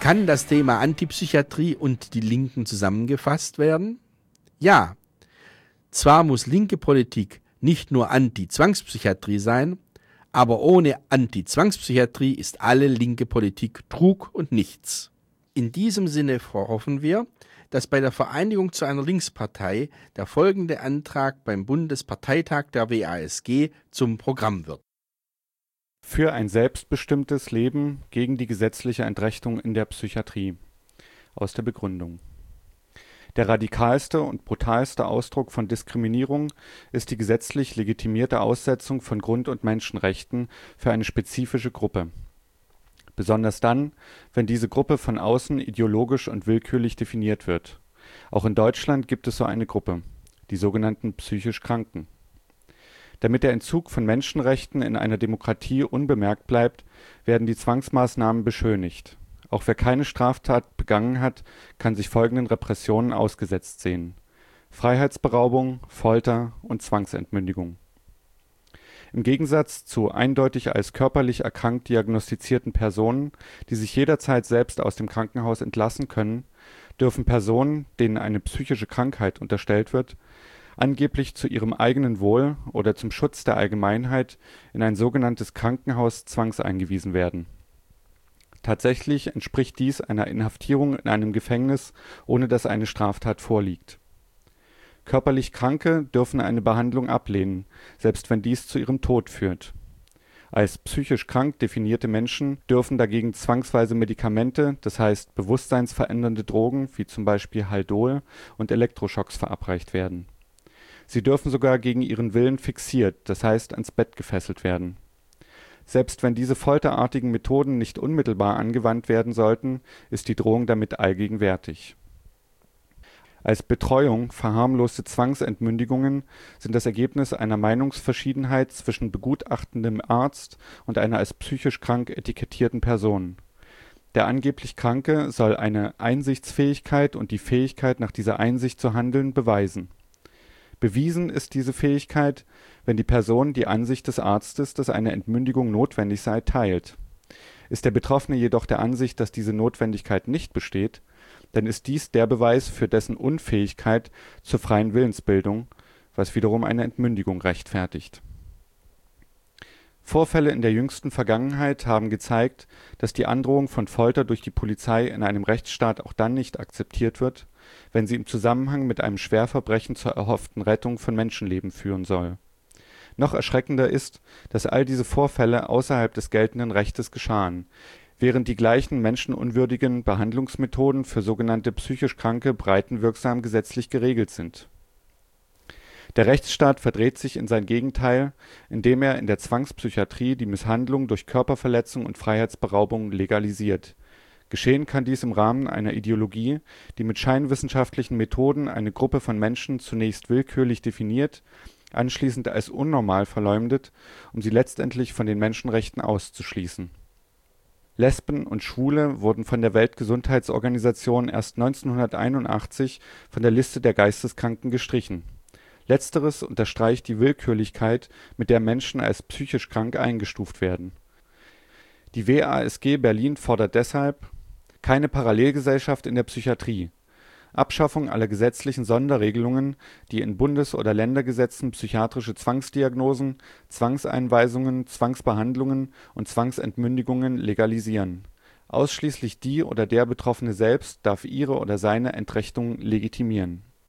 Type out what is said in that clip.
Kann das Thema Antipsychiatrie und die Linken zusammengefasst werden? Ja, zwar muss linke Politik nicht nur Anti-Zwangspsychiatrie sein, aber ohne Anti-Zwangspsychiatrie ist alle linke Politik Trug und nichts. In diesem Sinne hoffen wir, dass bei der Vereinigung zu einer Linkspartei der folgende Antrag beim Bundesparteitag der WASG zum Programm wird. Für ein selbstbestimmtes Leben gegen die gesetzliche Entrechtung in der Psychiatrie. Aus der Begründung. Der radikalste und brutalste Ausdruck von Diskriminierung ist die gesetzlich legitimierte Aussetzung von Grund- und Menschenrechten für eine spezifische Gruppe. Besonders dann, wenn diese Gruppe von außen ideologisch und willkürlich definiert wird. Auch in Deutschland gibt es so eine Gruppe, die sogenannten psychisch Kranken. Damit der Entzug von Menschenrechten in einer Demokratie unbemerkt bleibt, werden die Zwangsmaßnahmen beschönigt. Auch wer keine Straftat begangen hat, kann sich folgenden Repressionen ausgesetzt sehen: Freiheitsberaubung, Folter und Zwangsentmündigung. Im Gegensatz zu eindeutig als körperlich erkrankt diagnostizierten Personen, die sich jederzeit selbst aus dem Krankenhaus entlassen können, dürfen Personen, denen eine psychische Krankheit unterstellt wird, angeblich zu ihrem eigenen Wohl oder zum Schutz der Allgemeinheit in ein sogenanntes Krankenhaus zwangseingewiesen werden. Tatsächlich entspricht dies einer Inhaftierung in einem Gefängnis, ohne dass eine Straftat vorliegt. Körperlich Kranke dürfen eine Behandlung ablehnen, selbst wenn dies zu ihrem Tod führt. Als psychisch krank definierte Menschen dürfen dagegen zwangsweise Medikamente, das heißt bewusstseinsverändernde Drogen wie zum Beispiel Haldol und Elektroschocks verabreicht werden. Sie dürfen sogar gegen ihren Willen fixiert, das heißt ans Bett gefesselt werden. Selbst wenn diese folterartigen Methoden nicht unmittelbar angewandt werden sollten, ist die Drohung damit allgegenwärtig. Als Betreuung verharmloste Zwangsentmündigungen sind das Ergebnis einer Meinungsverschiedenheit zwischen begutachtendem Arzt und einer als psychisch krank etikettierten Person. Der angeblich Kranke soll eine Einsichtsfähigkeit und die Fähigkeit, nach dieser Einsicht zu handeln, beweisen. Bewiesen ist diese Fähigkeit, wenn die Person die Ansicht des Arztes, dass eine Entmündigung notwendig sei, teilt. Ist der Betroffene jedoch der Ansicht, dass diese Notwendigkeit nicht besteht, dann ist dies der Beweis für dessen Unfähigkeit zur freien Willensbildung, was wiederum eine Entmündigung rechtfertigt. Vorfälle in der jüngsten Vergangenheit haben gezeigt, dass die Androhung von Folter durch die Polizei in einem Rechtsstaat auch dann nicht akzeptiert wird, wenn sie im Zusammenhang mit einem Schwerverbrechen zur erhofften Rettung von Menschenleben führen soll. Noch erschreckender ist, dass all diese Vorfälle außerhalb des geltenden Rechtes geschahen, während die gleichen menschenunwürdigen Behandlungsmethoden für sogenannte psychisch Kranke breitenwirksam gesetzlich geregelt sind. Der Rechtsstaat verdreht sich in sein Gegenteil, indem er in der Zwangspsychiatrie die Misshandlung durch Körperverletzung und Freiheitsberaubung legalisiert. Geschehen kann dies im Rahmen einer Ideologie, die mit scheinwissenschaftlichen Methoden eine Gruppe von Menschen zunächst willkürlich definiert, anschließend als unnormal verleumdet, um sie letztendlich von den Menschenrechten auszuschließen. Lesben und Schwule wurden von der Weltgesundheitsorganisation erst 1981 von der Liste der Geisteskranken gestrichen. Letzteres unterstreicht die Willkürlichkeit, mit der Menschen als psychisch krank eingestuft werden. Die WASG Berlin fordert deshalb: keine Parallelgesellschaft in der Psychiatrie, Abschaffung aller gesetzlichen Sonderregelungen, die in Bundes- oder Ländergesetzen psychiatrische Zwangsdiagnosen, Zwangseinweisungen, Zwangsbehandlungen und Zwangsentmündigungen legalisieren. Ausschließlich die oder der Betroffene selbst darf ihre oder seine Entrechtung legitimieren